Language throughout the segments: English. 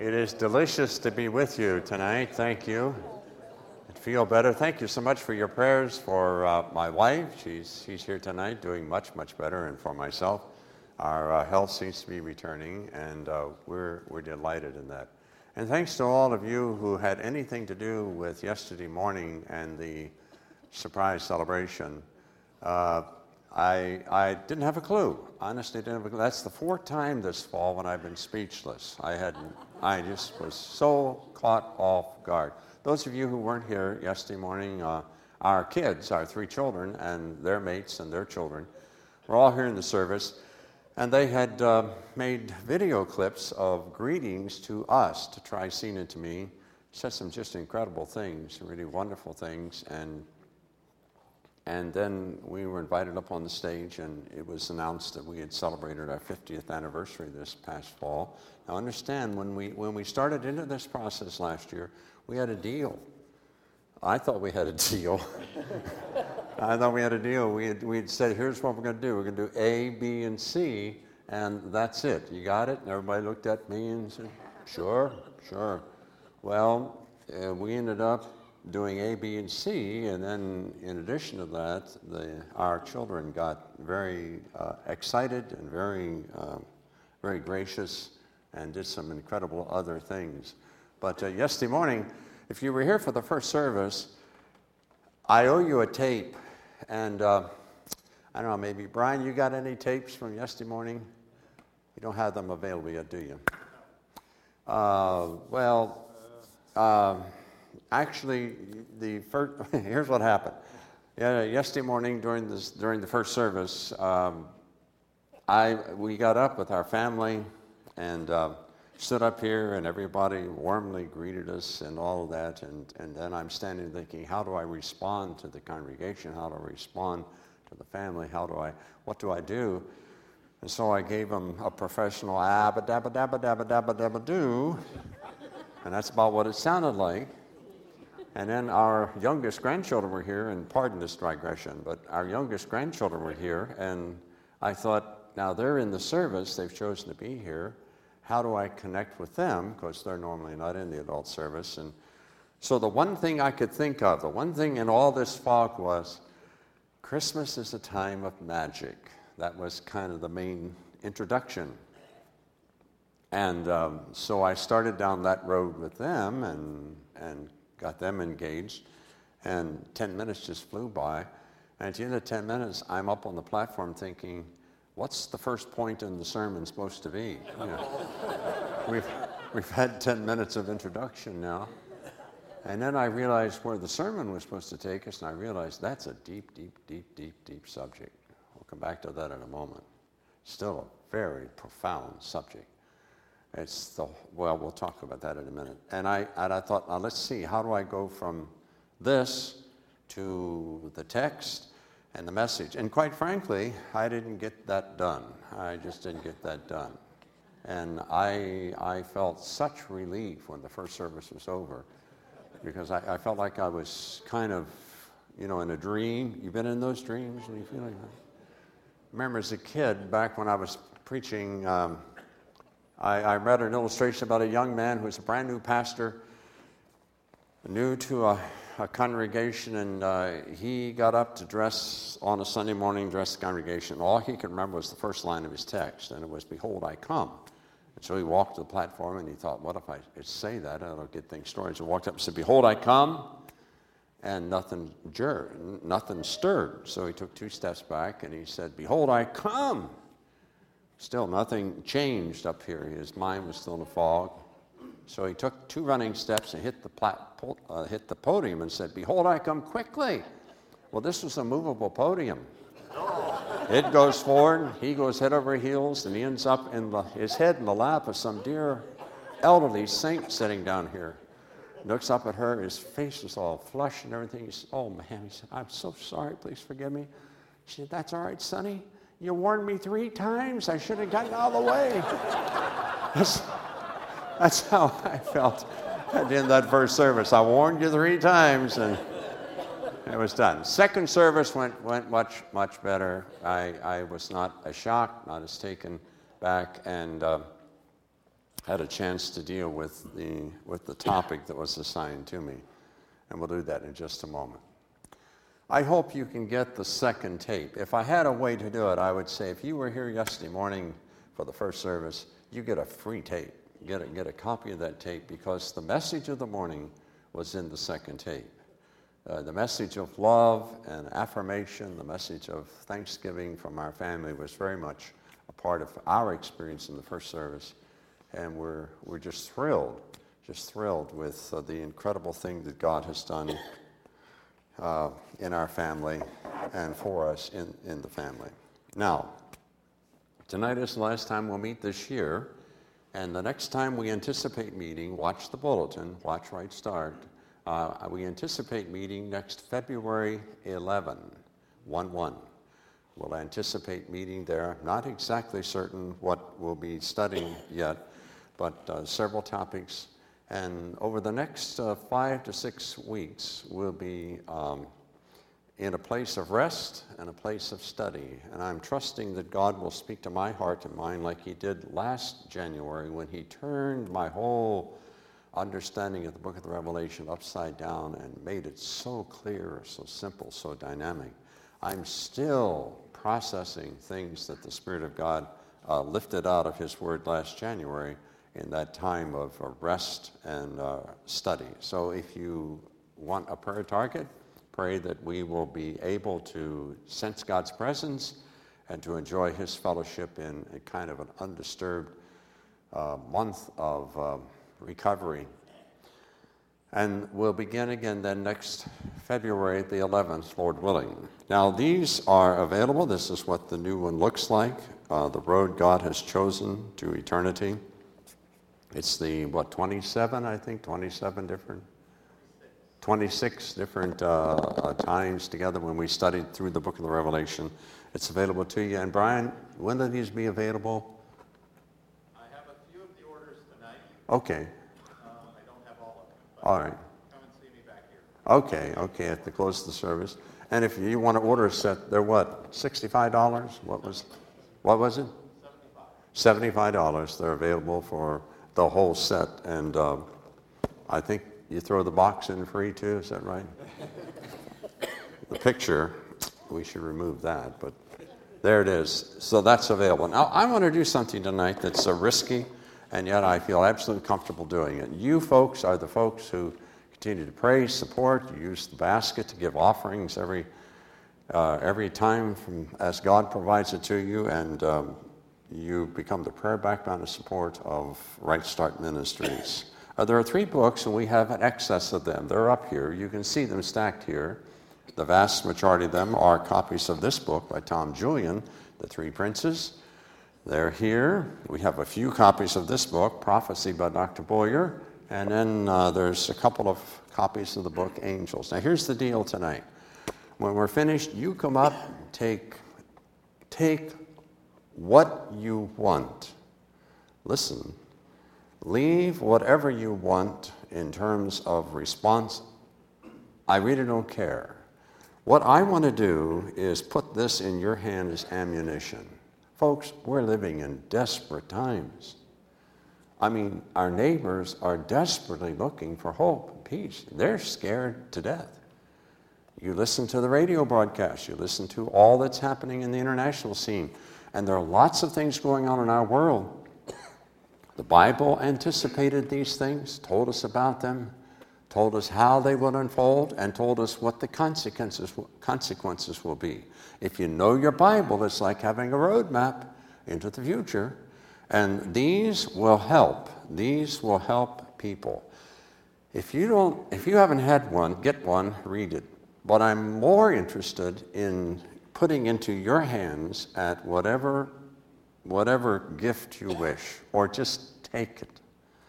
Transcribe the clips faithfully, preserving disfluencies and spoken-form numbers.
It is delicious to be with you tonight. Thank you. I feel better. Thank you so much for your prayers for uh, my wife. She's she's here tonight, doing much much better, and for myself, our uh, health seems to be returning, and uh, we're we're delighted in that. And thanks to all of you who had anything to do with yesterday morning and the surprise celebration. Uh, I I didn't have a clue. Honestly, didn't have a clue. That's the fourth time this fall when I've been speechless. I hadn't. I just was so caught off guard. Those of you who weren't here yesterday morning, uh, our kids, our three children, and their mates and their children, were all here in the service, and they had uh, made video clips of greetings to us, to Tricene and to me. Said some just incredible things, really wonderful things, and and then we were invited up on the stage, and it was announced that we had celebrated our fiftieth anniversary this past fall. Now understand, when we when we started into this process last year, we had a deal. I thought we had a deal. I thought we had a deal. We had, we had said, here's what we're going to do. We're going to do A, B, and C, and that's it. You got it? And everybody looked at me and said, sure, sure. Well, uh, we ended up doing A, B, and C, and then in addition to that, the, our children got very uh, excited and very, uh, very gracious and did some incredible other things. But uh, yesterday morning, if you were here for the first service, I owe you a tape, and uh, I don't know, maybe, Brian, you got any tapes from yesterday morning? You don't have them available yet, do you? Uh, well, uh, Actually, the first, here's what happened. Yeah, yesterday morning during this during the first service, um, I we got up with our family and uh, stood up here, and everybody warmly greeted us and all of that. And and then I'm standing thinking, how do I respond to the congregation? How do I respond to the family? How do I? What do I do? And so I gave them a professional abba dabba dabba dabba dabba dabba do, and that's about what it sounded like. And then our youngest grandchildren were here, and pardon this digression, but our youngest grandchildren were here, and I thought, now they're in the service, they've chosen to be here, how do I connect with them? Because they're normally not in the adult service. And so the one thing I could think of, the one thing in all this fog was, Christmas is a time of magic. That was kind of the main introduction. And um, so I started down that road with them, and and got them engaged, and ten minutes just flew by. And at the end of ten minutes, I'm up on the platform thinking, what's the first point in the sermon supposed to be? You know, we've, we've had ten minutes of introduction now. And then I realized where the sermon was supposed to take us, and I realized that's a deep, deep, deep, deep, deep subject. We'll come back to that in a moment. Still a very profound subject. It's the, well, we'll talk about that in a minute. And I and I thought, now let's see, how do I go from this to the text and the message? And quite frankly, I didn't get that done. I just didn't get that done. And I I felt such relief when the first service was over, because I, I felt like I was kind of, you know, in a dream. You've been in those dreams and you feel like that? I remember as a kid, back when I was preaching, um, I, I read an illustration about a young man who was a brand new pastor, new to a, a congregation, and uh, he got up to dress on a Sunday morning, dress the congregation. All he could remember was the first line of his text, and it was, "Behold, I come." And so he walked to the platform, and he thought, what if I could say that? That'll get things started. So he walked up and said, "Behold, I come," and nothing, jur- nothing stirred. So he took two steps back, and he said, "Behold, I come." Still, nothing changed up here. His mind was still in a fog. So he took two running steps and hit the, plat- uh, hit the podium and said, "Behold, I come quickly." Well, this was a movable podium. It goes forward, he goes head over heels, and he ends up in the, his head in the lap of some dear elderly saint sitting down here. Looks up at her, his face was all flushed and everything. He said, "Oh, man," he said, "I'm so sorry, please forgive me." She said, "That's all right, Sonny. You warned me three times. I should have gotten out of the way." That's, that's how I felt at the end of that first service. I warned you three times, and it was done. Second service went went much, much better. I, I was not as shocked, not as taken back, and uh, had a chance to deal with the, with the topic that was assigned to me. And we'll do that in just a moment. I hope you can get the second tape. If I had a way to do it, I would say if you were here yesterday morning for the first service, you get a free tape. Get a, get a copy of that tape, because the message of the morning was in the second tape. Uh, the message of love and affirmation, the message of thanksgiving from our family was very much a part of our experience in the first service. And we're, we're just thrilled, just thrilled with uh, the incredible thing that God has done uh, in our family and for us in, in the family. Now, tonight is the last time we'll meet this year. And the next time we anticipate meeting, watch the bulletin, watch Right Start. Uh, we anticipate meeting next February eleventh, one one. We'll anticipate meeting there. Not exactly certain what we'll be studying yet, but uh, several topics. And over the next uh, five to six weeks, we'll be um, in a place of rest and a place of study. And I'm trusting that God will speak to my heart and mind like he did last January when he turned my whole understanding of the book of the Revelation upside down and made it so clear, so simple, so dynamic. I'm still processing things that the Spirit of God uh, lifted out of his word last January in that time of uh, rest and uh, study. So if you want a prayer target, pray that we will be able to sense God's presence and to enjoy his fellowship in a kind of an undisturbed uh, month of uh, recovery. And we'll begin again then next February the eleventh, Lord willing. Now these are available. This is what the new one looks like, uh, the road God has chosen to eternity. It's the, what, twenty-seven, I think, twenty-seven different, twenty-six different uh, uh, times together when we studied through the book of the Revelation. It's available to you. And Brian, when will these be available? I have a few of the orders tonight. Okay. Um, I don't have all of them. But all right. Come and see me back here. Okay, okay, at the close of the service. And if you want to order a set, they're what, sixty-five dollars? What was, what was it? seventy-five. seventy-five dollars. They're available for the whole set. And uh, I think you throw the box in free too, is that right? The picture, we should remove that, but there it is. So that's available. Now, I want to do something tonight that's uh, risky, and yet I feel absolutely comfortable doing it. You folks are the folks who continue to pray, support. You use the basket to give offerings every uh, every time from as God provides it to you, and um, you become the prayer background and support of Right Start Ministries. Uh, there are three books, and we have an excess of them. They're up here. You can see them stacked here. The vast majority of them are copies of this book by Tom Julian, The Three Princes. They're here. We have a few copies of this book, Prophecy by Doctor Boyer, and then uh, there's a couple of copies of the book, Angels. Now here's the deal tonight. When we're finished, you come up, take, take what you want. Listen. Leave whatever you want in terms of response. I really don't care. What I want to do is put this in your hand as ammunition. Folks, we're living in desperate times. I mean, our neighbors are desperately looking for hope and peace. They're scared to death. You listen to the radio broadcast, you listen to all that's happening in the international scene, and there are lots of things going on in our world. The Bible anticipated these things, told us about them, told us how they would unfold, and told us what the consequences, consequences will be. If you know your Bible, it's like having a roadmap into the future. And these will help. These will help people. If you don't, if you haven't had one, get one, read it. But I'm more interested in putting into your hands at whatever whatever gift you wish, or just take it.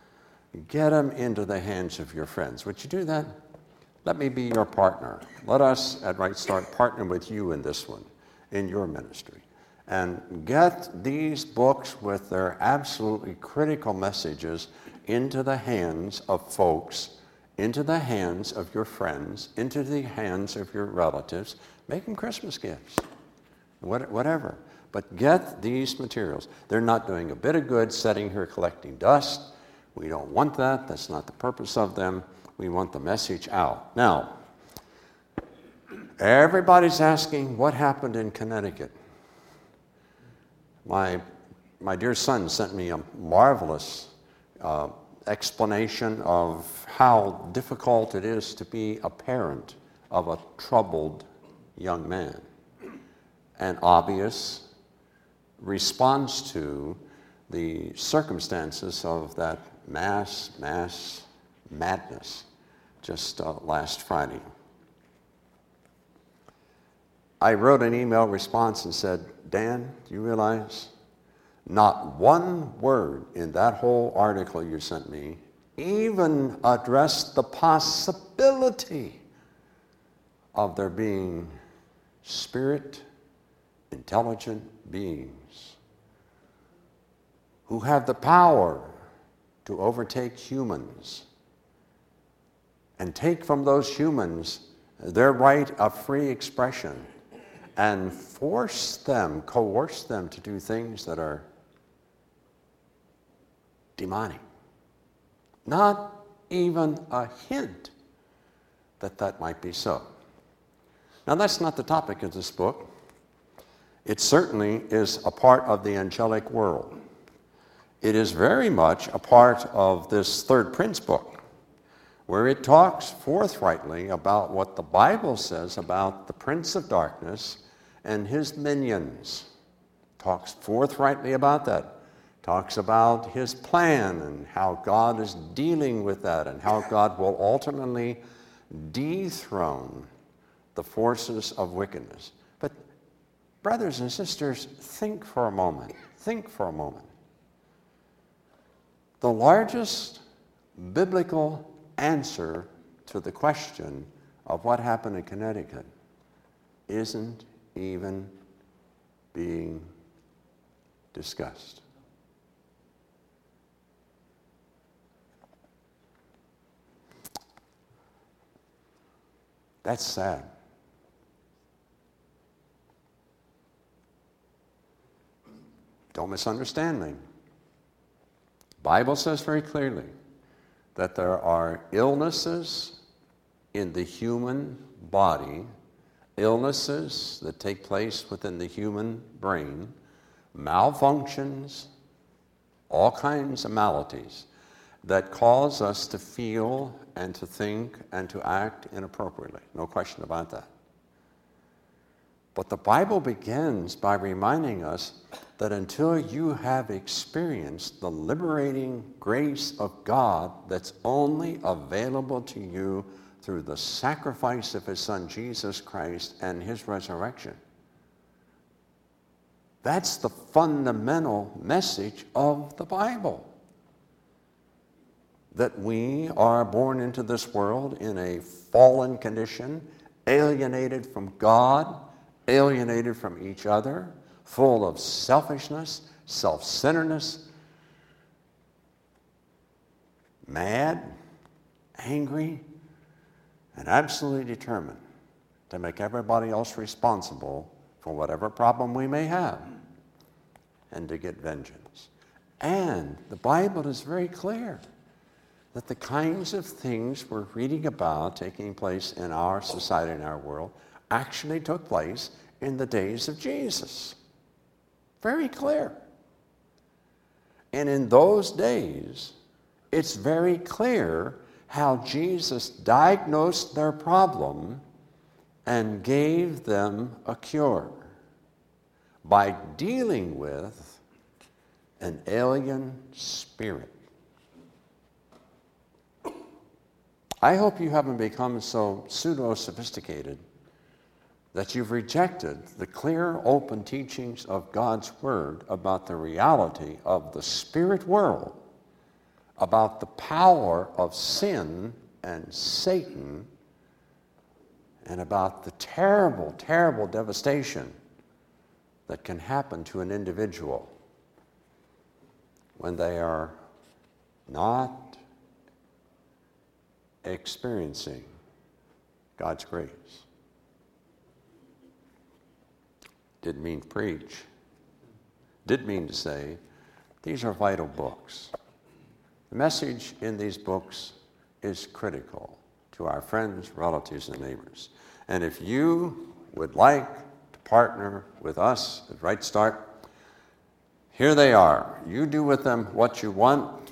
Get them into the hands of your friends. Would you do that? Let me be your partner. Let us at Right Start partner with you in this one, in your ministry. And get these books with their absolutely critical messages into the hands of folks, into the hands of your friends, into the hands of your relatives. Make them Christmas gifts, whatever. But get these materials. They're not doing a bit of good sitting here collecting dust. We don't want that. That's not the purpose of them. We want the message out. Now, everybody's asking what happened in Connecticut. My, my dear son sent me a marvelous uh, explanation of how difficult it is to be a parent of a troubled young man. An obvious response to the circumstances of that mass, mass madness just uh, last Friday. I wrote an email response and said, Dan, do you realize not one word in that whole article you sent me even addressed the possibility of there being spirit, intelligent beings who have the power to overtake humans and take from those humans their right of free expression and force them, coerce them to do things that are demonic. Not even a hint that that might be so. Now, that's not the topic of this book. It certainly is a part of the angelic world. It is very much a part of this Third Prince book, where it talks forthrightly about what the Bible says about the Prince of Darkness and his minions. Talks forthrightly about that. Talks about his plan and how God is dealing with that and how God will ultimately dethrone the forces of wickedness. But brothers and sisters, think for a moment. Think for a moment. The largest biblical answer to the question of what happened in Connecticut isn't even being discussed. That's sad. Don't misunderstand me. The Bible says very clearly that there are illnesses in the human body, illnesses that take place within the human brain, malfunctions, all kinds of maladies that cause us to feel and to think and to act inappropriately. No question about that. But the Bible begins by reminding us that until you have experienced the liberating grace of God that's only available to you through the sacrifice of his Son Jesus Christ and his resurrection, that's the fundamental message of the Bible. That we are born into this world in a fallen condition, alienated from God, alienated from each other, full of selfishness, self-centeredness, mad, angry, and absolutely determined to make everybody else responsible for whatever problem we may have and to get vengeance. And the Bible is very clear that the kinds of things we're reading about taking place in our society, in our world, actually took place in the days of Jesus. Very clear. And in those days, it's very clear how Jesus diagnosed their problem and gave them a cure by dealing with an alien spirit. I hope you haven't become so pseudo-sophisticated that you've rejected the clear, open teachings of God's Word about the reality of the spirit world, about the power of sin and Satan, and about the terrible, terrible devastation that can happen to an individual when they are not experiencing God's grace. Didn't mean preach. did mean to say, these are vital books. The message in these books is critical to our friends, relatives, and neighbors. And if you would like to partner with us at Right Start, here they are. You do with them what you want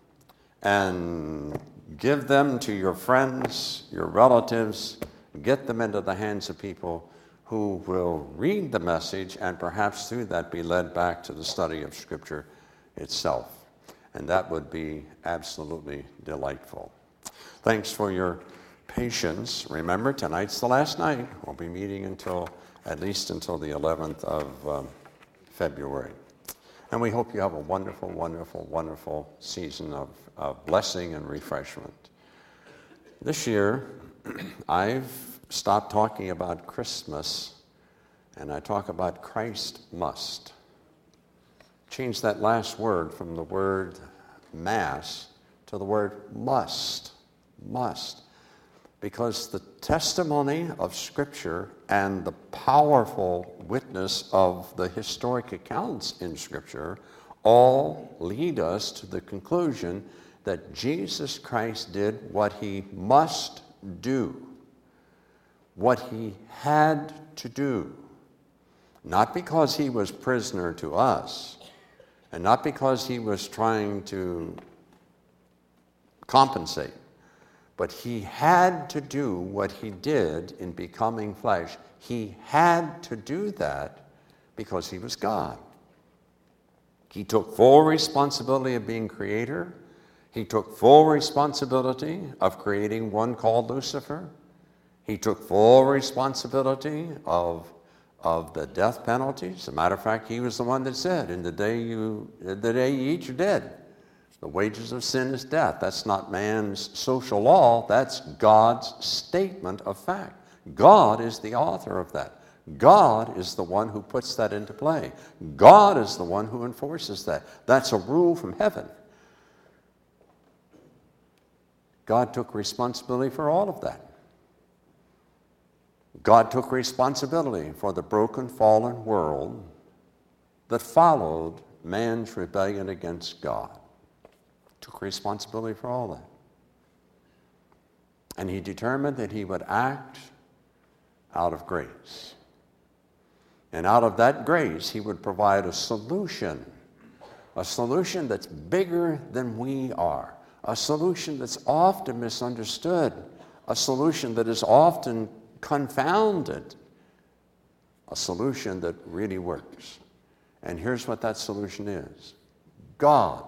and give them to your friends, your relatives, get them into the hands of people who will read the message and perhaps through that be led back to the study of Scripture itself. And that would be absolutely delightful. Thanks for your patience. Remember, tonight's the last night. We'll be meeting until, at least until the eleventh of um, February. And we hope you have a wonderful, wonderful, wonderful season of, of blessing and refreshment. This year, I've stopped talking about Christmas, and I talk about Christ must. Change that last word from the word mass to the word must. Must. Because the testimony of Scripture and the powerful witness of the historic accounts in Scripture all lead us to the conclusion that Jesus Christ did what he must do, what he had to do, not because he was prisoner to us, and not because he was trying to compensate, but he had to do what he did in becoming flesh. He had to do that because he was God. He took full responsibility of being creator. He took full responsibility of creating one called Lucifer. He took full responsibility of, of the death penalty. As a matter of fact, he was the one that said, in the day you, the day you eat, you're dead. The wages of sin is death. That's not man's social law. That's God's statement of fact. God is the author of that. God is the one who puts that into play. God is the one who enforces that. That's a rule from heaven. God took responsibility for all of that. God took responsibility for the broken, fallen world that followed man's rebellion against God. Took responsibility for all that. And he determined that he would act out of grace. And out of that grace, he would provide a solution, a solution that's bigger than we are, a solution that's often misunderstood, a solution that is often confounded, a solution that really works. And here's what that solution is. God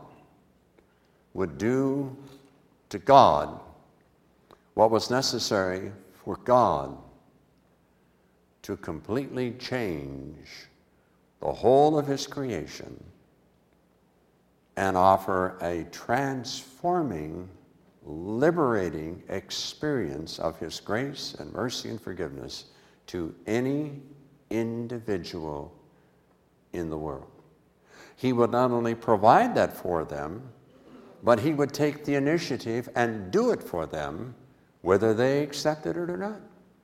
would do to God what was necessary for God to completely change the whole of his creation and offer a transforming, liberating experience of his grace and mercy and forgiveness to any individual in the world. He would not only provide that for them, but he would take the initiative and do it for them, whether they accepted it or not.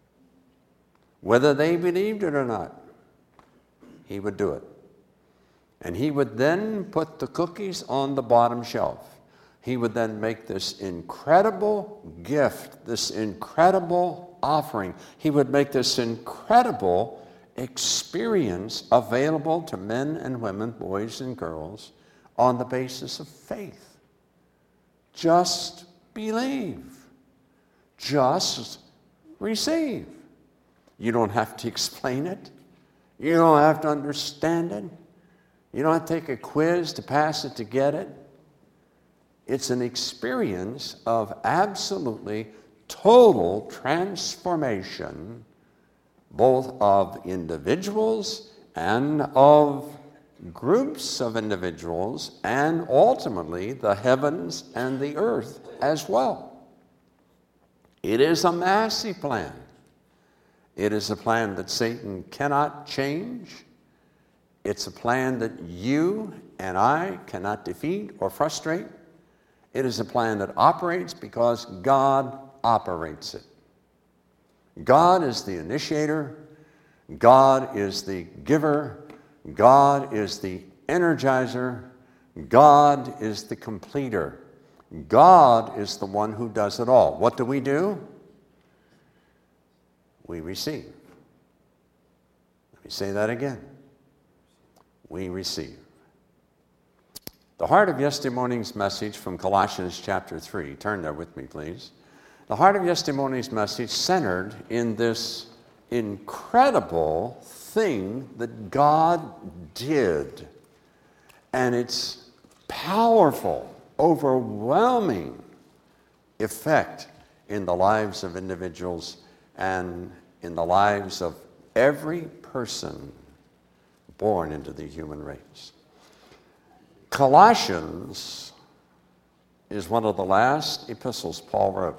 Whether they believed it or not, he would do it. And he would then put the cookies on the bottom shelf. He would then make this incredible gift, this incredible offering. He would make this incredible experience available to men and women, boys and girls, on the basis of faith. Just believe. Just receive. You don't have to explain it. You don't have to understand it. You don't have to take a quiz to pass it to get it. It's an experience of absolutely total transformation, both of individuals and of groups of individuals, and ultimately the heavens and the earth as well. It is a massive plan. It is a plan that Satan cannot change. It's a plan that you and I cannot defeat or frustrate. It is a plan that operates because God operates it. God is the initiator. God is the giver. God is the energizer. God is the completer. God is the one who does it all. What do we do? We receive. Let me say that again. We receive. The heart of yesterday morning's message from Colossians chapter three. Turn there with me, please. The heart of yesterday morning's message centered in this incredible thing that God did. And its powerful, overwhelming effect in the lives of individuals and in the lives of every person born into the human race. Colossians is one of the last epistles Paul wrote.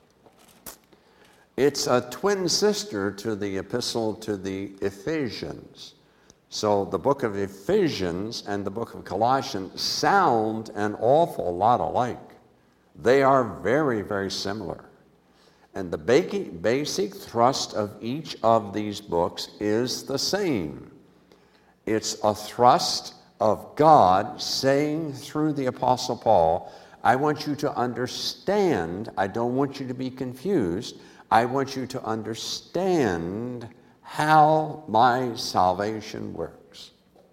It's a twin sister to the epistle to the Ephesians. So the book of Ephesians and the book of Colossians sound an awful lot alike. They are very, very similar. And the basic thrust of each of these books is the same. It's a thrust of God saying through the Apostle Paul, I want you to understand, I don't want you to be confused, I want you to understand how my salvation works.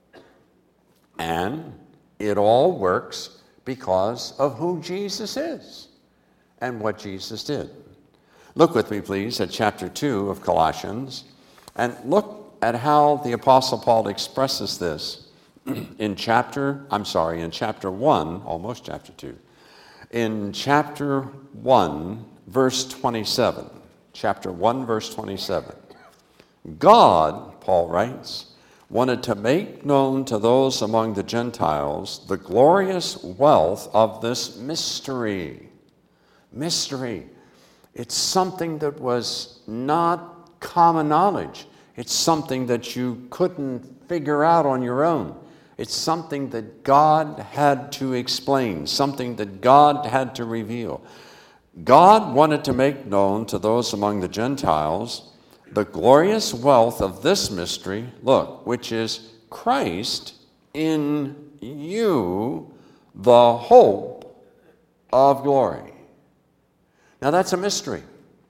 And it all works because of who Jesus is and what Jesus did. Look with me, please, at chapter two of Colossians, and look at how the Apostle Paul expresses this in chapter, I'm sorry, in chapter one, almost chapter two, in chapter one, verse twenty-seven. Chapter one, verse twenty-seven. God, Paul writes, wanted to make known to those among the Gentiles the glorious wealth of this mystery. Mystery. It's something that was not common knowledge. It's something that you couldn't figure out on your own. It's something that God had to explain, something that God had to reveal. God wanted to make known to those among the Gentiles the glorious wealth of this mystery, look, which is Christ in you, the hope of glory. Now that's a mystery.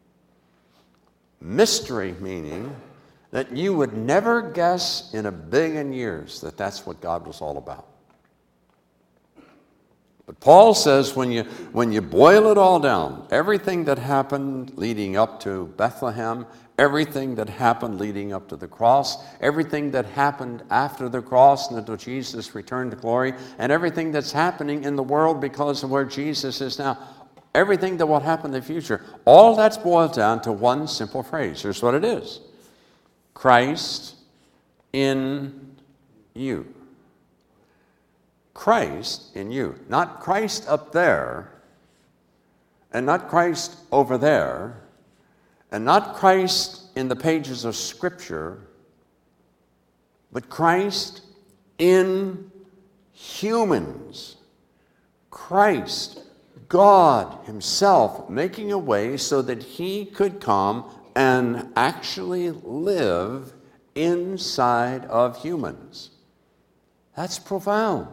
Mystery meaning that you would never guess in a billion years that that's what God was all about. But Paul says when you, when you boil it all down, everything that happened leading up to Bethlehem, everything that happened leading up to the cross, everything that happened after the cross and until Jesus returned to glory, and everything that's happening in the world because of where Jesus is now, everything that will happen in the future, all that's boiled down to one simple phrase. Here's what it is. Christ in you. Christ in you. Not Christ up there, and not Christ over there, and not Christ in the pages of Scripture, but Christ in humans. Christ, God Himself, making a way so that He could come and actually live inside of humans. That's profound.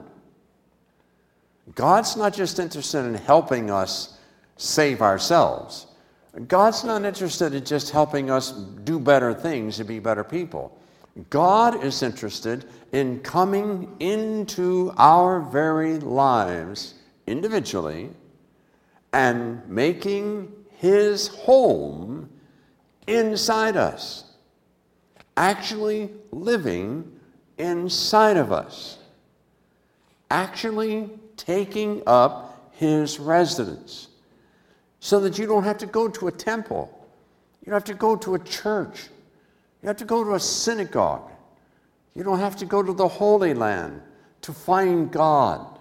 God's not just interested in helping us save ourselves. God's not interested in just helping us do better things and be better people. God is interested in coming into our very lives individually and making His home inside us, actually living inside of us, actually taking up His residence, so that you don't have to go to a temple. You don't have to go to a church. You have to go to a synagogue. You don't have to go to the Holy Land to find God.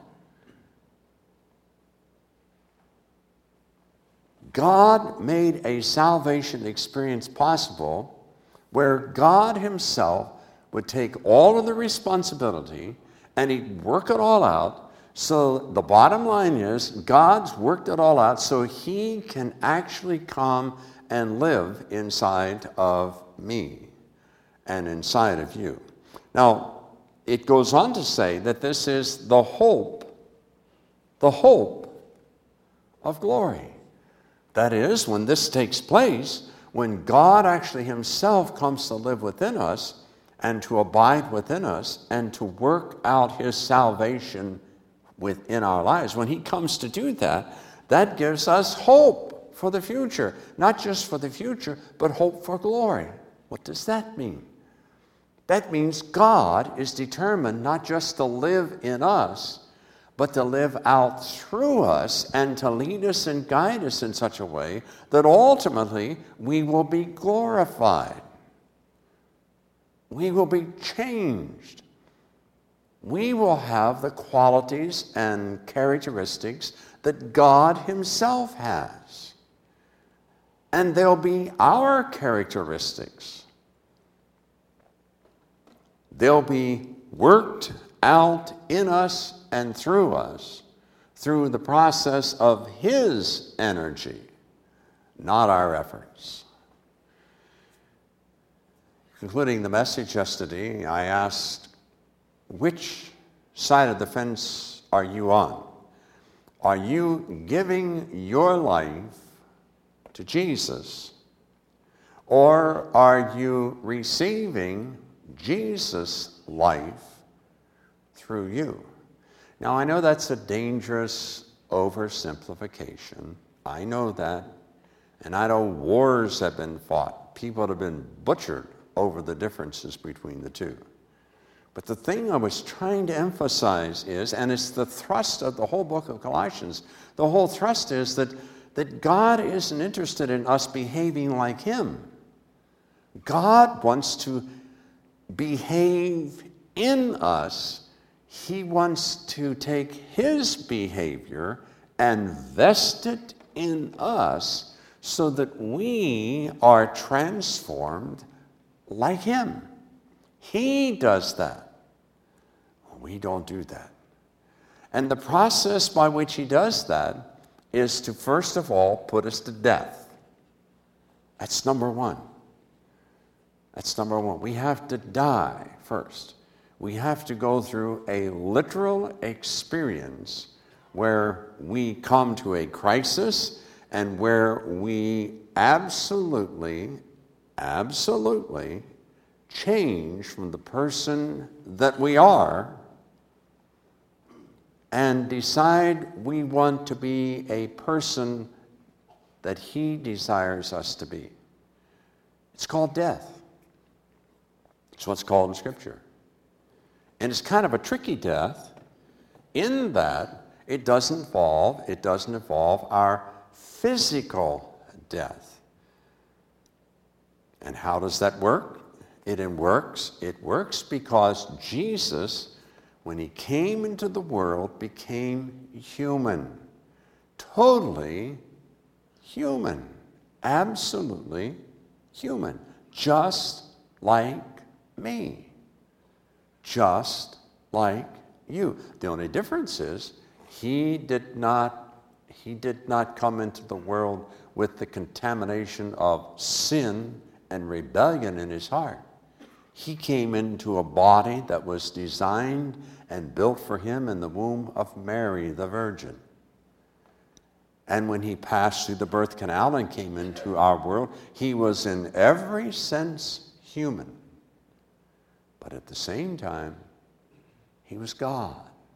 God made a salvation experience possible where God Himself would take all of the responsibility and He'd work it all out. So the bottom line is, God's worked it all out so He can actually come and live inside of me and inside of you. Now, it goes on to say that this is the hope, the hope of glory. That is, when this takes place, when God actually himself comes to live within us and to abide within us and to work out his salvation within our lives, when he comes to do that, that gives us hope for the future. Not just for the future, but hope for glory. What does that mean? That means God is determined not just to live in us, but to live out through us and to lead us and guide us in such a way that ultimately we will be glorified. We will be changed. We will have the qualities and characteristics that God himself has. And they'll be our characteristics. They'll be worked out in us and through us through the process of his energy, not our efforts. Concluding the message yesterday, I asked, which side of the fence are you on? Are you giving your life to Jesus, or are you receiving Jesus' life through you? Now, I know that's a dangerous oversimplification. I know that. And I know wars have been fought. People have been butchered over the differences between the two. But the thing I was trying to emphasize is, and it's the thrust of the whole book of Colossians, the whole thrust is that, that God isn't interested in us behaving like him. God wants to behave in us. He wants to take his behavior and vest it in us so that we are transformed like him. He does that. We don't do that. And the process by which he does that is to, first of all, put us to death. That's number one. That's number one. We have to die first. We have to go through a literal experience where we come to a crisis and where we absolutely, absolutely change from the person that we are and decide we want to be a person that he desires us to be. It's called death. It's what's called in Scripture. And it's kind of a tricky death in that it doesn't involve, it doesn't involve our physical death. And how does that work? It works, it works because Jesus, when he came into the world, became human. Totally human. Absolutely human. Just like me. Just like you. The only difference is he did not, he did not come into the world with the contamination of sin and rebellion in his heart. He came into a body that was designed and built for him in the womb of Mary, the Virgin. And when he passed through the birth canal and came into our world, he was in every sense human. But at the same time, he was God.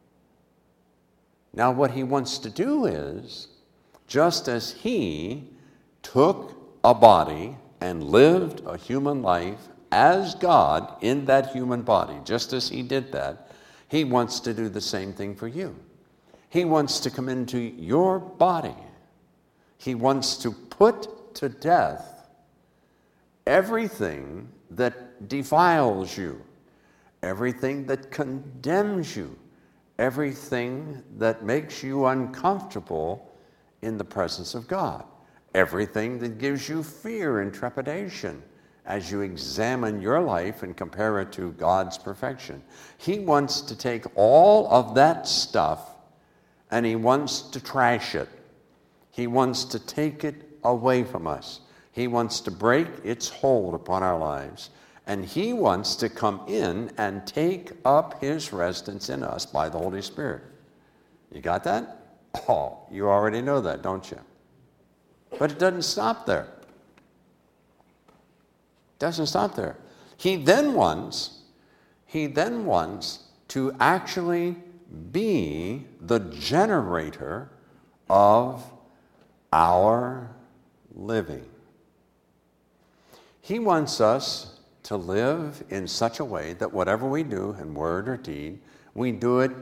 Now what he wants to do is, just as he took a body and lived a human life as God in that human body, just as he did that, he wants to do the same thing for you. He wants to come into your body. He wants to put to death everything that defiles you, everything that condemns you, everything that makes you uncomfortable in the presence of God, everything that gives you fear and trepidation as you examine your life and compare it to God's perfection. He wants to take all of that stuff and he wants to trash it. He wants to take it away from us. He wants to break its hold upon our lives And he wants to come in and take up his residence in us by the Holy Spirit. You got that? Oh, you already know that, don't you? But it doesn't stop there. It doesn't stop there. He then wants, he then wants to actually be the generator of our living. He wants us to live in such a way that whatever we do in word or deed, we do it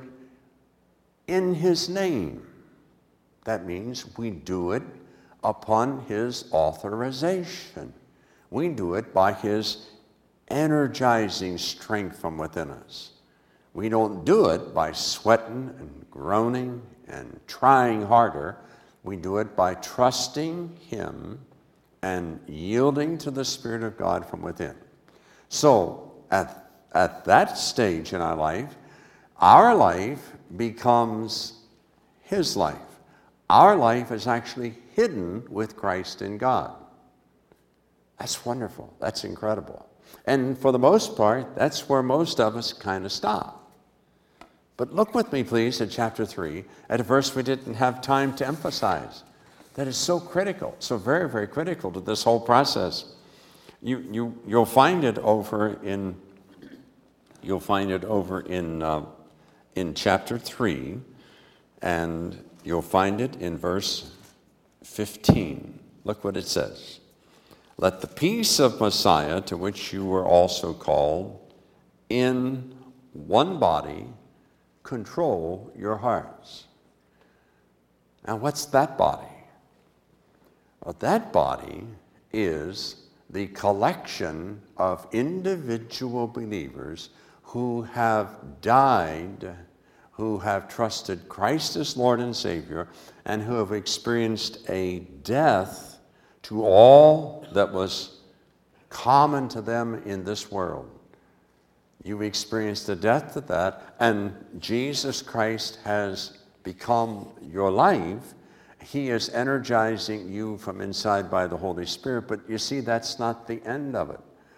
in his name. That means we do it upon his authorization. We do it by his energizing strength from within us. We don't do it by sweating and groaning and trying harder. We do it by trusting him and yielding to the Spirit of God from within. So at, at that stage in our life, our life becomes his life. Our life is actually hidden with Christ in God. That's wonderful. That's incredible. And for the most part, that's where most of us kind of stop. But look with me, please, at chapter three, at a verse we didn't have time to emphasize. That is so critical, so very, very critical to this whole process. You, you, you'll find it over in, you'll find it over in, uh, in chapter three, and you'll find it in verse fifteen. Look what it says. Let the peace of Messiah, to which you were also called, in one body, control your hearts. Now, what's that body? Well, that body is the collection of individual believers who have died, who have trusted Christ as Lord and Savior, and who have experienced a death to all that was common to them in this world. You've experienced the death of that, and Jesus Christ has become your life. He is energizing you from inside by the Holy Spirit, but you see, that's not the end of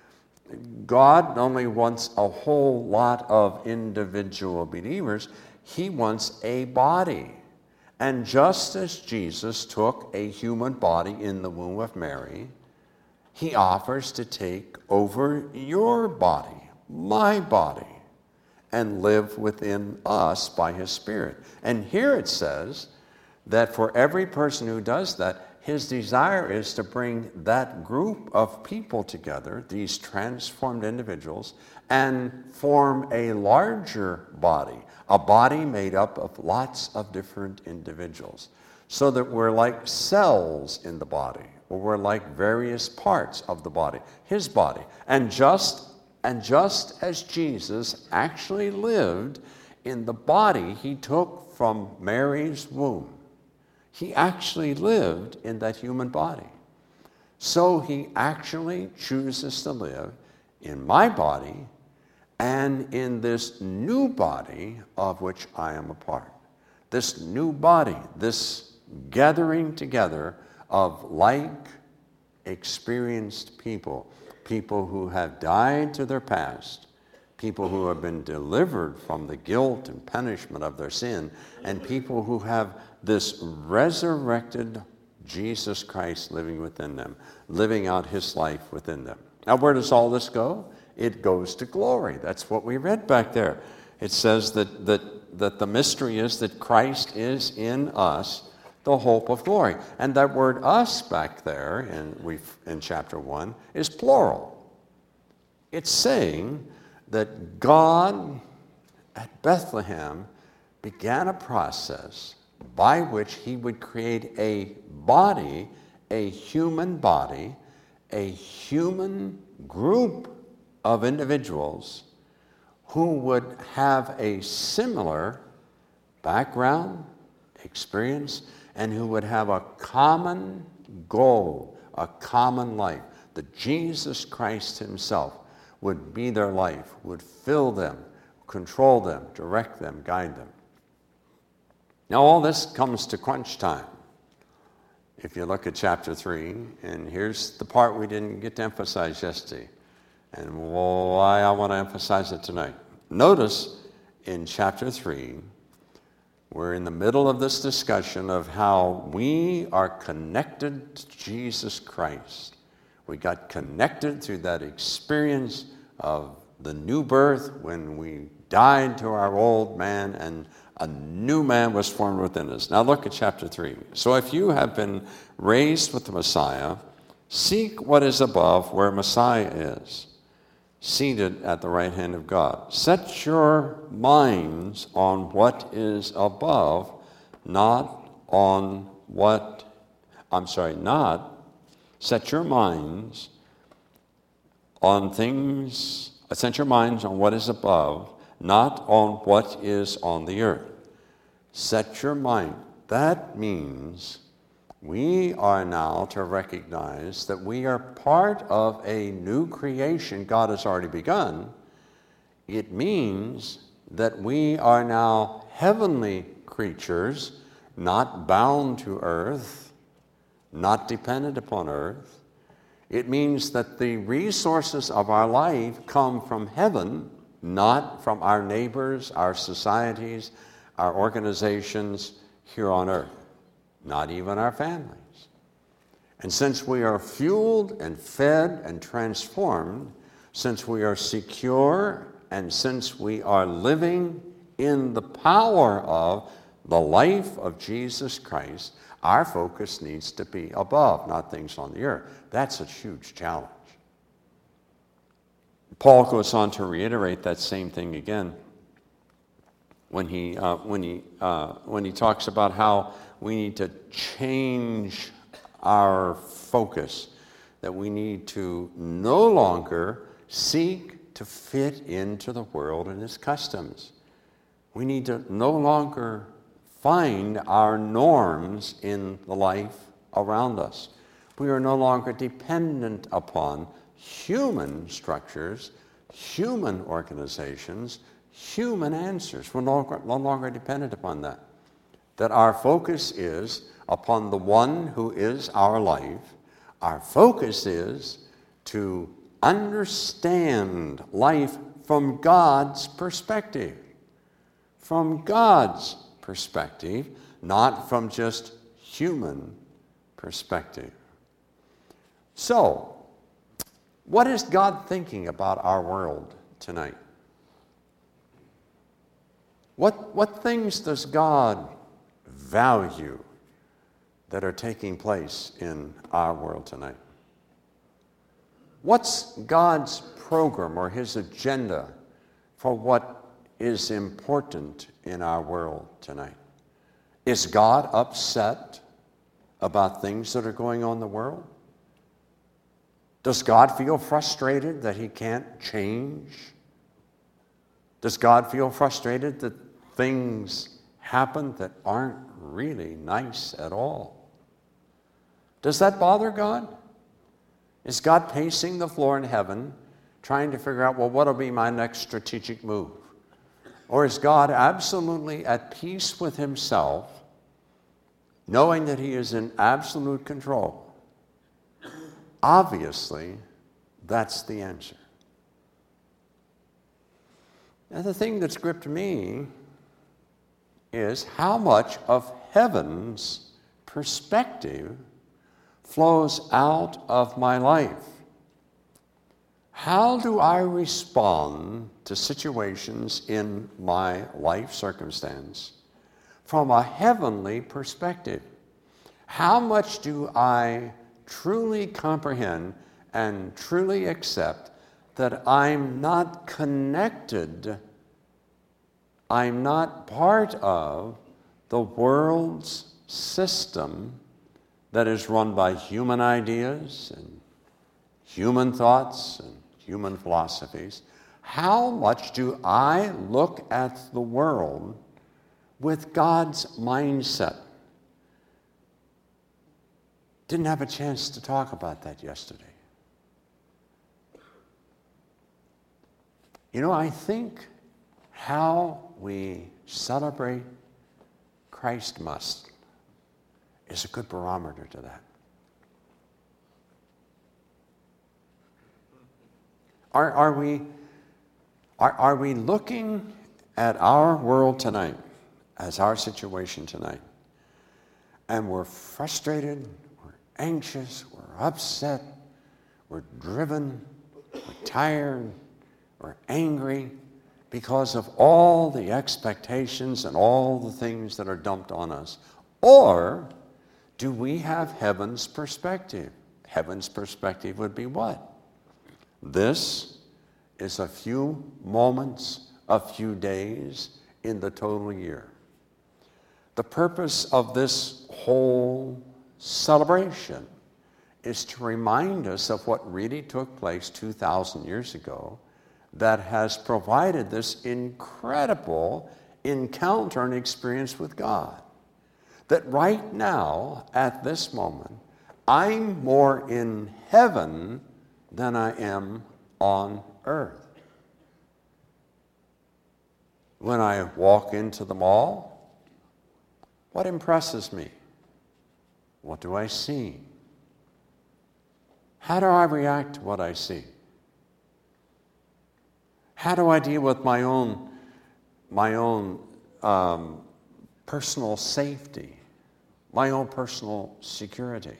it. God only wants a whole lot of individual believers. He wants a body. And just as Jesus took a human body in the womb of Mary, he offers to take over your body, my body, and live within us by his Spirit. And here it says that for every person who does that, his desire is to bring that group of people together, these transformed individuals, and form a larger body, a body made up of lots of different individuals, so that we're like cells in the body, or we're like various parts of the body, his body. And just, and just as Jesus actually lived in the body he took from Mary's womb, he actually lived in that human body. So he actually chooses to live in my body and in this new body of which I am a part. This new body, this gathering together of like experienced people, people who have died to their past, people who have been delivered from the guilt and punishment of their sin, and people who have this resurrected Jesus Christ living within them, living out his life within them. Now, where does all this go? It goes to glory. That's what we read back there. It says that, that, that the mystery is that Christ is in us, the hope of glory. And that word us back there in, we've, in chapter one is plural. It's saying that God at Bethlehem began a process by which he would create a body, a human body, a human group of individuals who would have a similar background, experience, and who would have a common goal, a common life, that Jesus Christ himself would be their life, would fill them, control them, direct them, guide them. Now, all this comes to crunch time. If you look at chapter three, and here's the part we didn't get to emphasize yesterday. and why I want to emphasize it tonight. Notice in chapter three, we're in the middle of this discussion of how we are connected to Jesus Christ. We got connected through that experience of the new birth when we died to our old man and a new man was formed within us. Now look at chapter three. So if you have been raised with the Messiah, seek what is above where Messiah is, seated at the right hand of God. Set your minds on what is above, not on what, I'm sorry, not, set your minds on things, set your minds on what is above, not on what is on the earth. Set your mind. That means we are now to recognize that we are part of a new creation God has already begun. It means that we are now heavenly creatures, not bound to earth, not dependent upon earth. It means that the resources of our life come from heaven, not from our neighbors, our societies, our organizations here on earth, not even our families. And since we are fueled and fed and transformed, since we are secure, and since we are living in the power of the life of Jesus Christ, our focus needs to be above, not things on the earth. That's a huge challenge. Paul goes on to reiterate that same thing again when he uh, when he uh, when he talks about how we need to change our focus, that we need to no longer seek to fit into the world and its customs. We need to no longer find our norms in the life around us. We are no longer dependent upon human structures, human organizations, human answers. We're no longer, no longer dependent upon that. That our focus is upon the one who is our life. Our focus is to understand life from God's perspective. From God's perspective, not from just human perspective. So, what is God thinking about our world tonight? What, what things does God value that are taking place in our world tonight? What's God's program or his agenda for what is important in our world tonight? Is God upset about things that are going on in the world? Does God feel frustrated that he can't change? Does God feel frustrated that things happen that aren't really nice at all? Does that bother God? Is God pacing the floor in heaven, trying to figure out, well, what'll be my next strategic move? Or is God absolutely at peace with himself, knowing that he is in absolute control? Obviously, that's the answer. Now, the thing that's gripped me is how much of heaven's perspective flows out of my life. How do I respond to situations in my life circumstance from a heavenly perspective? How much do I truly comprehend and truly accept that I'm not connected, I'm not part of the world's system that is run by human ideas and human thoughts and human philosophies? How much do I look at the world with God's mindset? Didn't have a chance to talk about that yesterday. You know, I think how we celebrate Christmas is a good barometer to that. Are, are, we, are, are we looking at our world tonight as our situation tonight, and we're frustrated, we're anxious, we're upset, we're driven, we're tired, we're angry because of all the expectations and all the things that are dumped on us? Or do we have heaven's perspective? Heaven's perspective would be what? This is a few moments, a few days in the total year. The purpose of this whole celebration is to remind us of what really took place two thousand years ago that has provided this incredible encounter and experience with God. That right now, at this moment, I'm more in heaven than I am on earth. When I walk into the mall, what impresses me? What do I see? How do I react to what I see? How do I deal with my own, my own um, personal safety, my own personal security?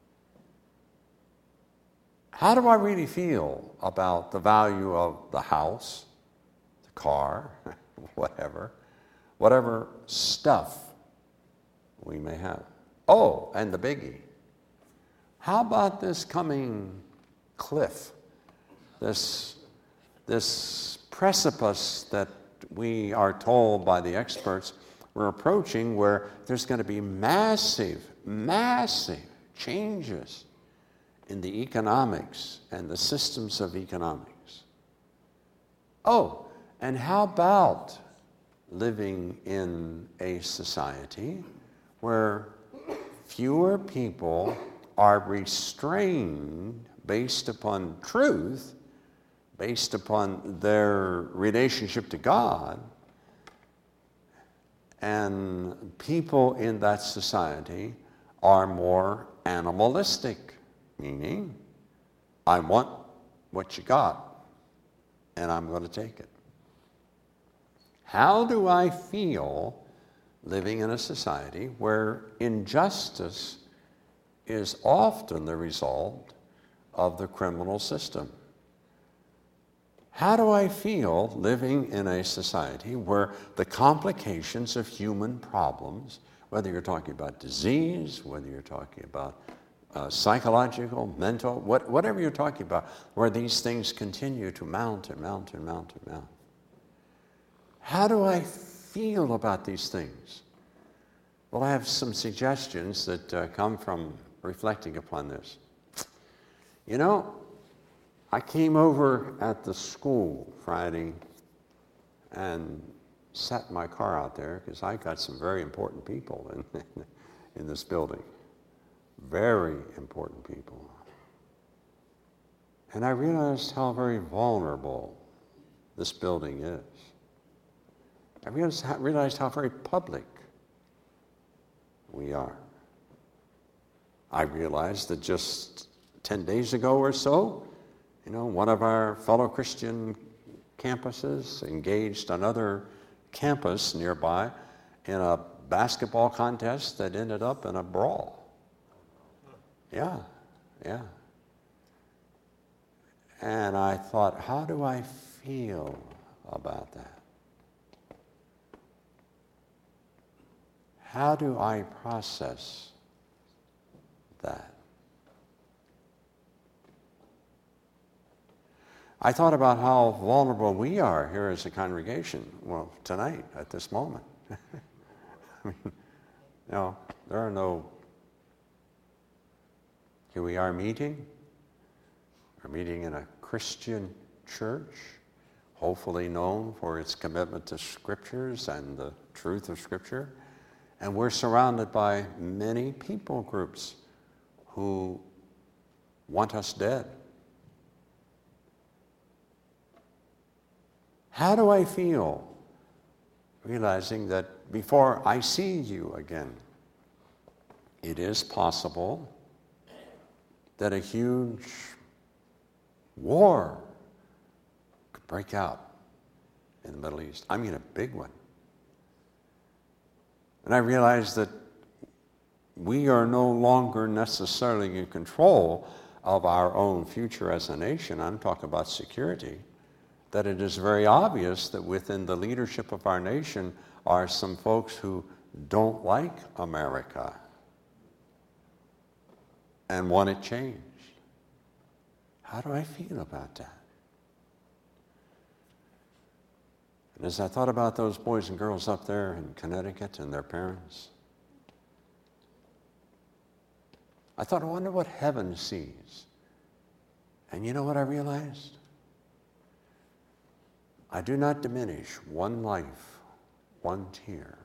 How do I really feel about the value of the house, the car, whatever, whatever stuff we may have? Oh, and the biggie. How about this coming cliff, this, this precipice that we are told by the experts we're approaching, where there's going to be massive, massive changes in the economics and the systems of economics? Oh, and how about living in a society where fewer people are restrained based upon truth, based upon their relationship to God, and people in that society are more animalistic, meaning, I want what you got, and I'm going to take it. How do I feel living in a society where injustice is often the result of the criminal system? How do I feel living in a society where the complications of human problems, whether you're talking about disease, whether you're talking about uh, psychological, mental, what, whatever you're talking about, where these things continue to mount and mount and mount and mount? How do I feel about these things? Well, I have some suggestions that uh, come from reflecting upon this. You know, I came over at the school Friday and sat my car out there because I got some very important people in, in this building. Very important people. And I realized how very vulnerable this building is. I realized how, realized how very public we are. I realized that just ten days ago or so, you know, one of our fellow Christian campuses engaged another campus nearby in a basketball contest that ended up in a brawl. Yeah, yeah. And I thought, how do I feel about that? How do I process that? I thought about how vulnerable we are here as a congregation, well, tonight, at this moment. I mean, you know, there are no, here we are meeting, we're meeting in a Christian church, hopefully known for its commitment to scriptures and the truth of Scripture, and we're surrounded by many people groups who want us dead. How do I feel realizing that before I see you again, it is possible that a huge war break out in the Middle East. I mean a big one. And I realized that we are no longer necessarily in control of our own future as a nation. I'm talking about security. That it is very obvious that within the leadership of our nation are some folks who don't like America and want it changed. How do I feel about that? And as I thought about those boys and girls up there in Connecticut and their parents, I thought, I wonder what heaven sees. And you know what I realized? I do not diminish one life, one tear.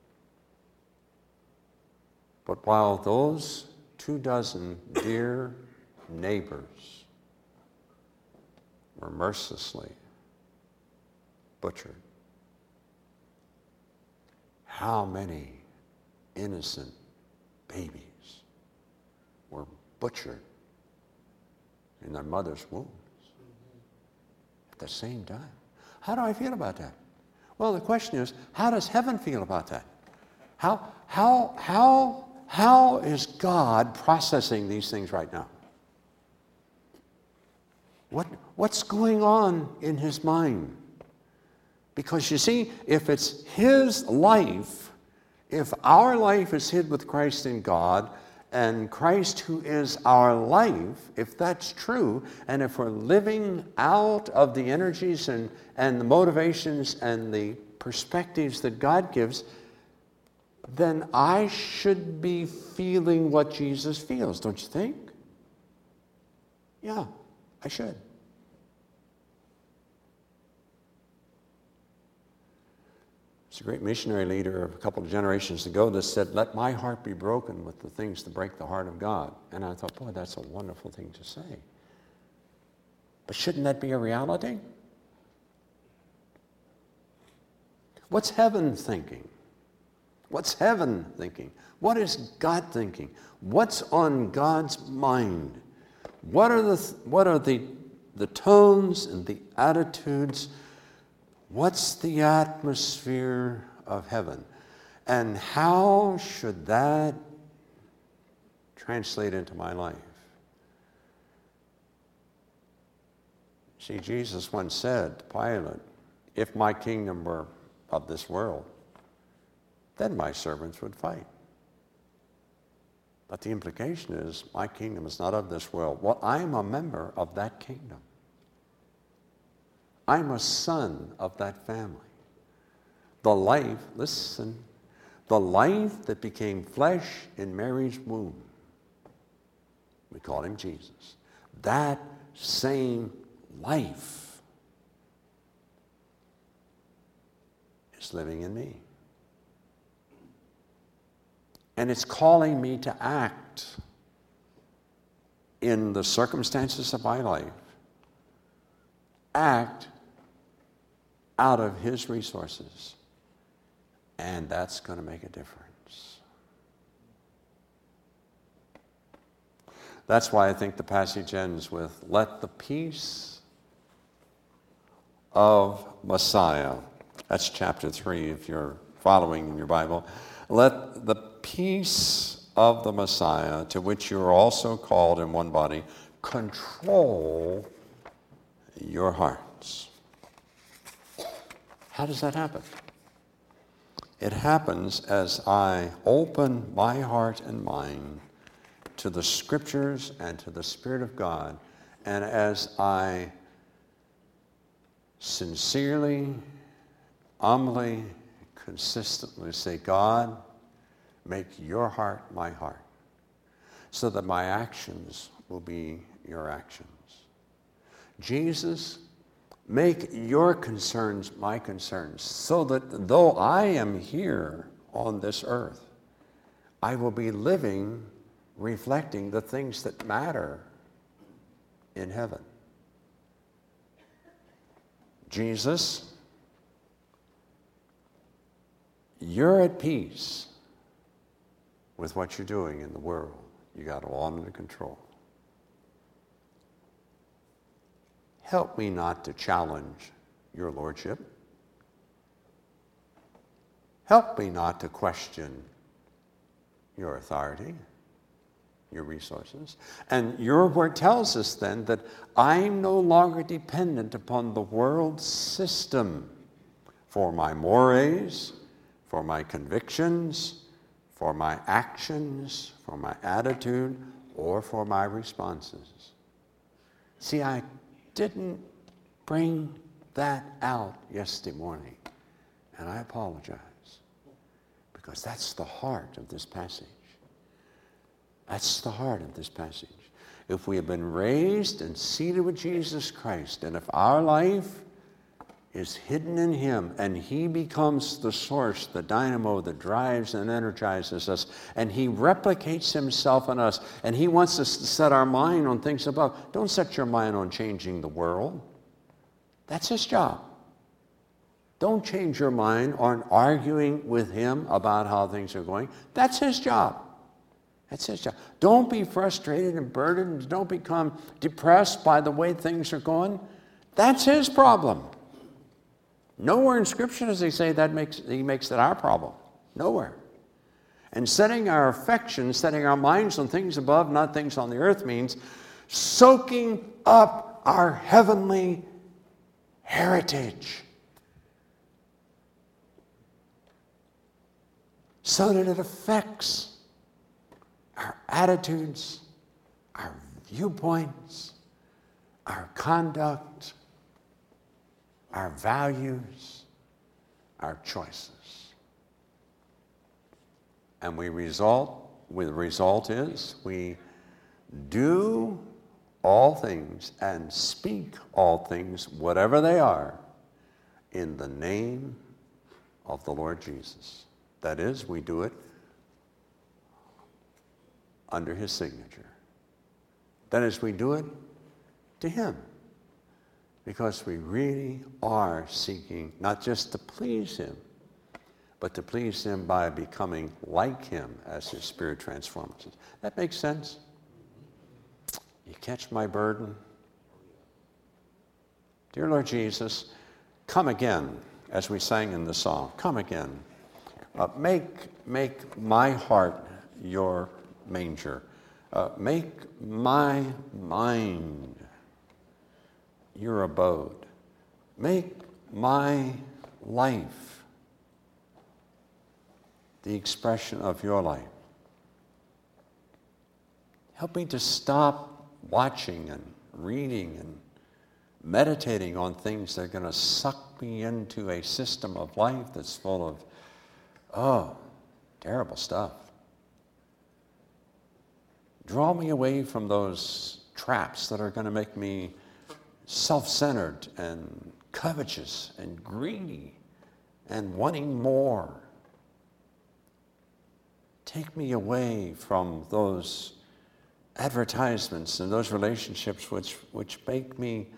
But while those two dozen dear neighbors were mercilessly butchered, how many innocent babies were butchered in their mother's wombs at the same time? How do I feel about that? Well, the question is, how does heaven feel about that? How, how, how, how is God processing these things right now? What, what's going on in his mind? Because you see, if it's his life, if our life is hid with Christ in God, and Christ who is our life, if that's true, and if we're living out of the energies and, and the motivations and the perspectives that God gives, then I should be feeling what Jesus feels, don't you think? Yeah, I should. There's a great missionary leader a couple of generations ago that said, let my heart be broken with the things that break the heart of God. And I thought, boy, that's a wonderful thing to say. But shouldn't that be a reality? What's heaven thinking? What's heaven thinking? What is God thinking? What's on God's mind? What are the, what are the, the tones and the attitudes? What's the atmosphere of heaven? And how should that translate into my life? See, Jesus once said to Pilate, if my kingdom were of this world, then my servants would fight. But the implication is, my kingdom is not of this world. Well, I am a member of that kingdom. I'm a son of that family. The life, listen, the life that became flesh in Mary's womb, we call him Jesus. That same life is living in me. And it's calling me to act in the circumstances of my life. Act out of his resources. And that's going to make a difference. That's why I think the passage ends with, let the peace of Messiah. That's chapter three if you're following in your Bible. Let the peace of the Messiah, to which you are also called in one body, control your hearts. How does that happen? It happens as I open my heart and mind to the Scriptures and to the Spirit of God, and as I sincerely, humbly, consistently say, God, make your heart my heart, so that my actions will be your actions. Jesus, make your concerns my concerns, so that though I am here on this earth, I will be living, reflecting the things that matter in heaven. Jesus, you're at peace with what you're doing in the world. You got it all under control. Help me not to challenge your lordship. Help me not to question your authority, your resources. And your word tells us then that I'm no longer dependent upon the world system for my mores, for my convictions, for my actions, for my attitude, or for my responses. See, I didn't bring that out yesterday morning, and I apologize, because that's the heart of this passage. That's the heart of this passage. If we have been raised and seated with Jesus Christ, and if our life is hidden in him, and he becomes the source, the dynamo that drives and energizes us, and he replicates himself in us, and he wants us to set our mind on things above. Don't set your mind on changing the world. That's his job. Don't change your mind on arguing with him about how things are going. That's his job. That's his job. Don't be frustrated and burdened. Don't become depressed by the way things are going. That's his problem. Nowhere in Scripture does he say that makes, he makes that our problem. Nowhere. And setting our affections, setting our minds on things above, not things on the earth, means soaking up our heavenly heritage so that it affects our attitudes, our viewpoints, our conduct, our values, our choices. And we result, the result is we do all things and speak all things, whatever they are, in the name of the Lord Jesus. That is, we do it under his signature. That is, we do it to him. Because we really are seeking not just to please him, but to please him by becoming like him as his Spirit transforms us. That makes sense? You catch my burden? Dear Lord Jesus, come again, as we sang in the song, come again. Uh, make, make my heart your manger. Uh, make my mind your abode. Make my life the expression of your life. Help me to stop watching and reading and meditating on things that are going to suck me into a system of life that's full of, oh, terrible stuff. Draw me away from those traps that are going to make me self-centered and covetous and greedy and wanting more. Take me away from those advertisements and those relationships which, which make me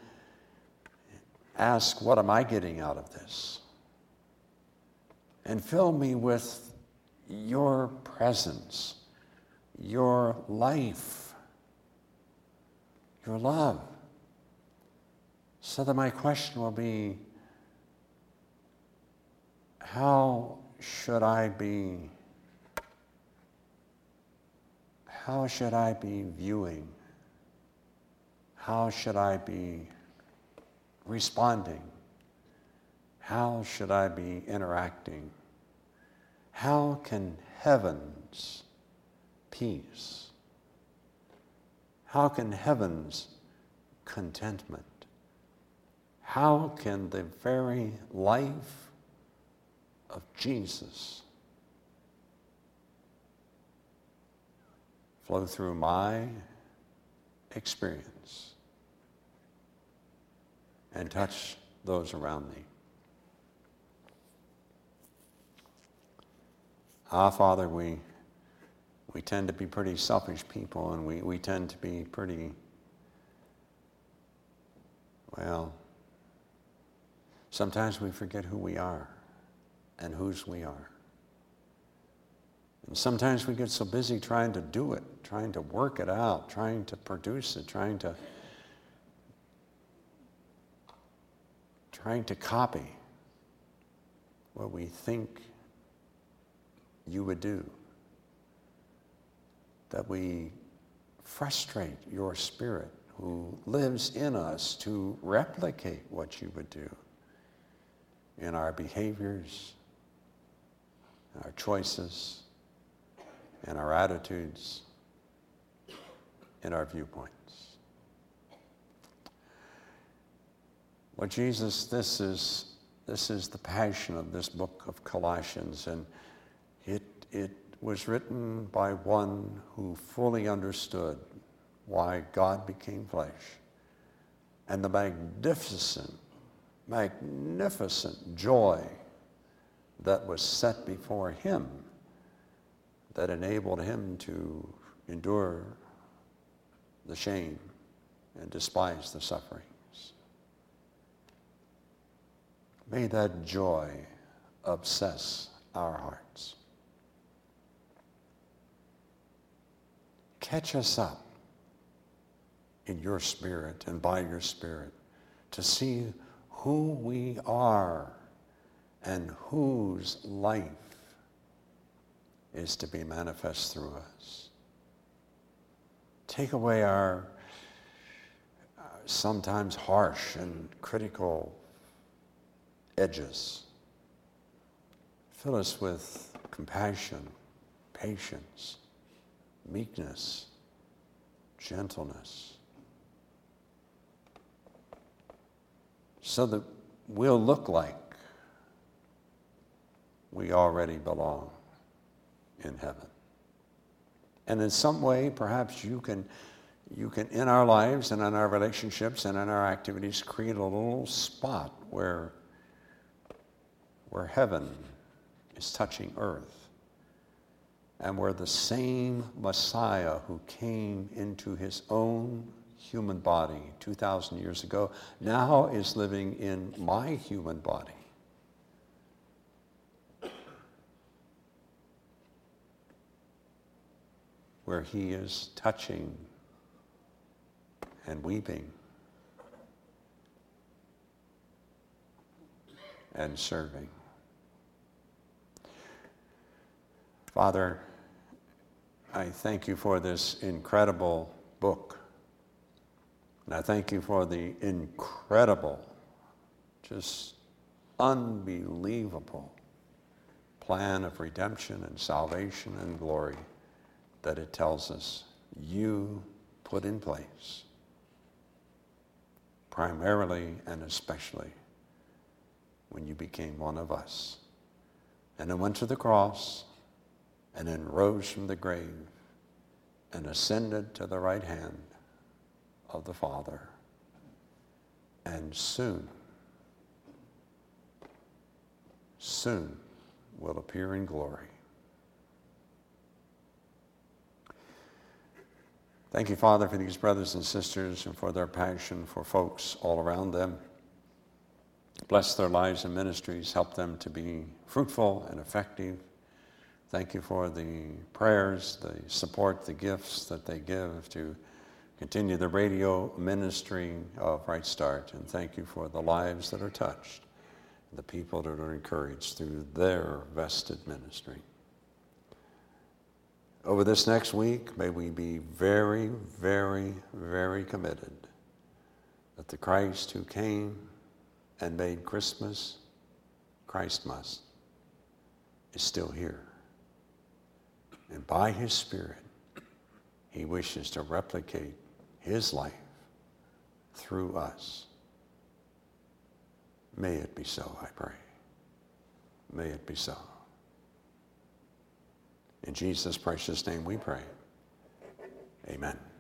ask, what am I getting out of this? And fill me with your presence, your life, your love. So that my question will be, how should I be, how should I be viewing? How should I be responding? How should I be interacting? How can heaven's peace, how can heaven's contentment, how can the very life of Jesus flow through my experience and touch those around me? Ah, Father, we, we tend to be pretty selfish people, and we, we tend to be pretty, well, sometimes we forget who we are and whose we are. And sometimes we get so busy trying to do it, trying to work it out, trying to produce it, trying to trying to copy what we think you would do, that we frustrate your Spirit who lives in us to replicate what you would do in our behaviors, our choices, in our attitudes, in our viewpoints. Lord Jesus, this is, this is the passion of this book of Colossians, and it, it was written by one who fully understood why God became flesh and the magnificent, magnificent joy that was set before him that enabled him to endure the shame and despise the sufferings. May that joy obsess our hearts. Catch us up in your Spirit and by your Spirit to see who we are and whose life is to be manifest through us. Take away our uh, sometimes harsh and critical edges. Fill us with compassion, patience, meekness, gentleness, so that we'll look like we already belong in heaven. And in some way, perhaps you can, you can, in our lives and in our relationships and in our activities, create a little spot where, where heaven is touching earth, and where the same Messiah who came into his own human body two thousand years ago now is living in my human body. Where he is touching and weeping and serving. Father, I thank you for this incredible book. And I thank you for the incredible, just unbelievable plan of redemption and salvation and glory that it tells us you put in place, primarily and especially when you became one of us, and then went to the cross, and then rose from the grave and ascended to the right hand of the Father, and soon, soon will appear in glory. Thank you, Father, for these brothers and sisters and for their passion for folks all around them. Bless their lives and ministries. Help them to be fruitful and effective. Thank you for the prayers, the support, the gifts that they give to continue the radio ministry of Right Start. And thank you for the lives that are touched, the people that are encouraged through their vested ministry. Over this next week, may we be very, very, very committed that the Christ who came and made Christmas Christmas is still here. And by his Spirit, he wishes to replicate his life through us. May it be so, I pray. May it be so. In Jesus' precious name we pray. Amen.